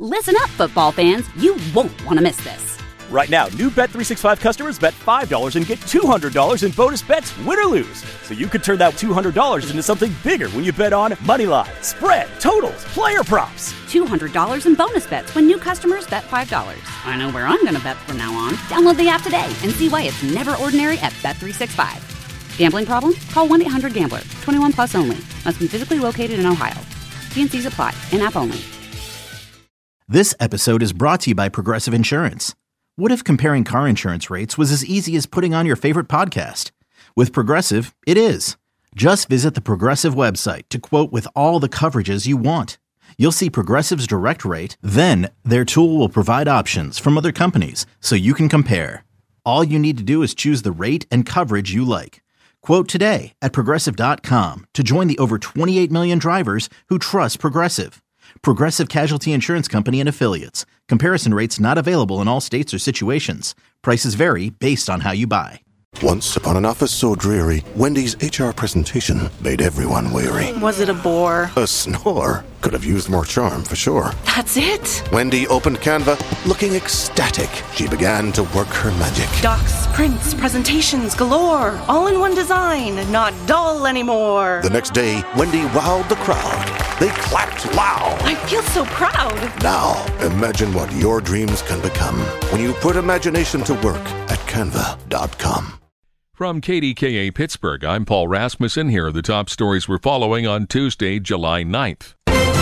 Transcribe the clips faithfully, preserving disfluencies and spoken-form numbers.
Listen up, football fans. You won't want to miss this. Right now, new Bet three sixty-five customers bet five dollars and get two hundred dollars in bonus bets, win or lose. So you could turn that two hundred dollars into something bigger when you bet on money line, spread, totals, player props. two hundred dollars in bonus bets when new customers bet five dollars. I know where I'm going to bet from now on. Download the app today and see why it's never ordinary at Bet three sixty-five. Gambling problem? Call one eight hundred gambler. twenty-one plus only. Must be physically located in Ohio. T and C's apply. In-app only. This episode is brought to you by Progressive Insurance. What if comparing car insurance rates was as easy as putting on your favorite podcast? With Progressive, it is. Just visit the Progressive website to quote with all the coverages you want. You'll see Progressive's direct rate, then their tool will provide options from other companies so you can compare. All you need to do is choose the rate and coverage you like. Quote today at Progressive dot com to join the over twenty-eight million drivers who trust Progressive. Progressive Casualty Insurance Company and Affiliates. Comparison rates not available in all states or situations. Prices vary based on how you buy. Once upon an office so dreary, Wendy's H R presentation made everyone weary. Was it a bore? A snore. Could have used more charm for sure. That's it? Wendy opened Canva, looking ecstatic. She began to work her magic. Docs, prints, presentations galore. All in one design, not dull anymore. The next day, Wendy wowed the crowd. They clapped loud. I feel so proud. Now, imagine what your dreams can become when you put imagination to work at canva dot com. From K D K A Pittsburgh, I'm Paul Rasmussen. Here are the top stories we're following on Tuesday, July ninth.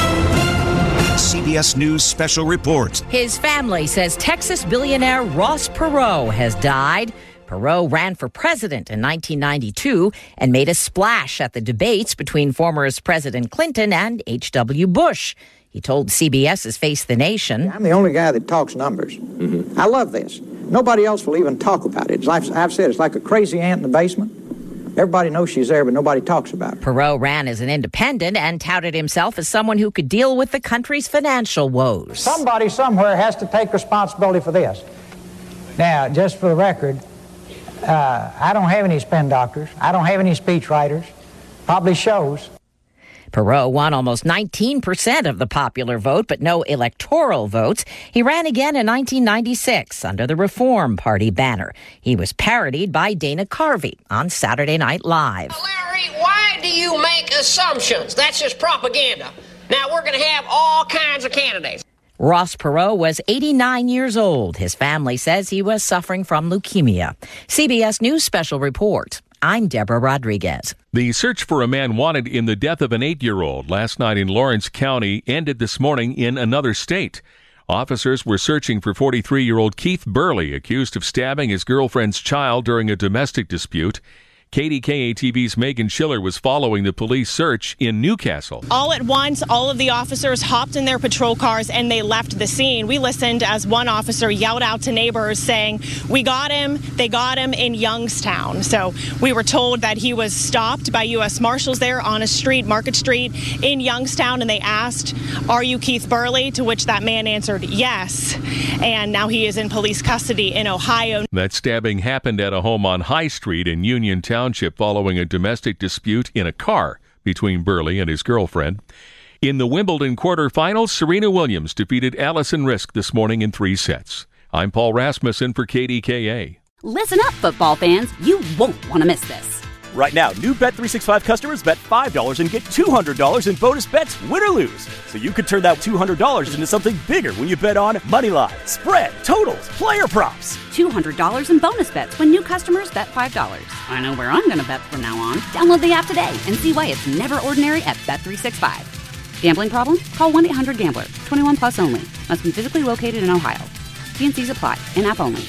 C B S News Special Report. His family says Texas billionaire Ross Perot has died. Perot ran for president in nineteen ninety-two and made a splash at the debates between former President Clinton and H W Bush. He told CBS's Face the Nation, I'm the only guy that talks numbers. Mm-hmm. I love this. Nobody else will even talk about it. As I've, I've said, it's like a crazy ant in the basement. Everybody knows she's there, but nobody talks about her. Perot ran as an independent and touted himself as someone who could deal with the country's financial woes. Somebody somewhere has to take responsibility for this. Now, just for the record, uh, I don't have any spin doctors. I don't have any speech writers. Probably shows. Perot won almost nineteen percent of the popular vote, but no electoral votes. He ran again in nineteen ninety-six under the Reform Party banner. He was parodied by Dana Carvey on Saturday Night Live. Larry, why do you make assumptions? That's just propaganda. Now we're going to have all kinds of candidates. Ross Perot was eighty-nine years old. His family says he was suffering from leukemia. C B S News Special Report. I'm Deborah Rodriguez. The search for a man wanted in the death of an eight-year-old last night in Lawrence County ended this morning in another state. Officers were searching for forty-three-year-old Keith Burley, accused of stabbing his girlfriend's child during a domestic dispute. K D K A T V's Megan Schiller was following the police search in Newcastle. All at once, all of the officers hopped in their patrol cars and they left the scene. We listened as one officer yelled out to neighbors saying, "We got him, they got him in Youngstown." So we were told that he was stopped by U S Marshals there on a street, Market Street in Youngstown, and they asked, "Are you Keith Burley?" To which that man answered, "Yes." And now he is in police custody in Ohio. That stabbing happened at a home on High Street in Uniontown following a domestic dispute in a car between Burley and his girlfriend. In the Wimbledon quarterfinals, Serena Williams defeated Allison Risk this morning in three sets. I'm Paul Rasmussen for K D K A. Listen up, football fans. You won't want to miss this. Right now, new Bet three sixty-five customers bet five dollars and get two hundred dollars in bonus bets, win or lose. So you could turn that two hundred dollars into something bigger when you bet on money line, spread, totals, player props. two hundred dollars in bonus bets when new customers bet five dollars. I know where I'm going to bet from now on. Download the app today and see why it's never ordinary at Bet three sixty-five. Gambling problem? Call one eight hundred gambler. twenty-one plus only. Must be physically located in Ohio. T and C's apply. In-app only.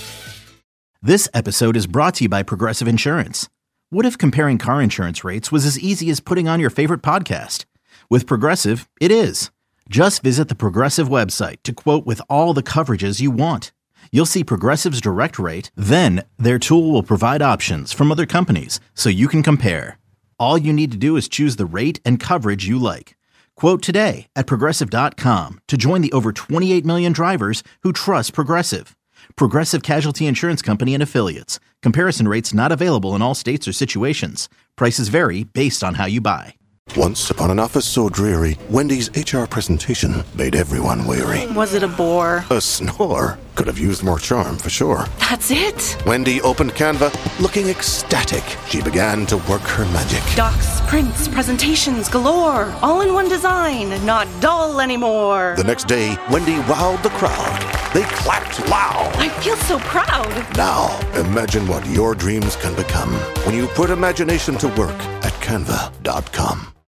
This episode is brought to you by Progressive Insurance. What if comparing car insurance rates was as easy as putting on your favorite podcast? With Progressive, it is. Just visit the Progressive website to quote with all the coverages you want. You'll see Progressive's direct rate, then their tool will provide options from other companies so you can compare. All you need to do is choose the rate and coverage you like. Quote today at Progressive dot com to join the over twenty-eight million drivers who trust Progressive. Progressive Casualty Insurance Company and Affiliates. Comparison rates not available in all states or situations. Prices vary based on how you buy. Once upon an office so dreary, Wendy's H R presentation made everyone weary. Was it a bore? A snore. Could have used more charm, for sure. That's it? Wendy opened Canva, looking ecstatic. She began to work her magic. Docs, prints, presentations galore. All in one design, not dull anymore. The next day, Wendy wowed the crowd. They clapped loud. I feel so proud. Now, imagine what your dreams can become when you put imagination to work at canva dot com.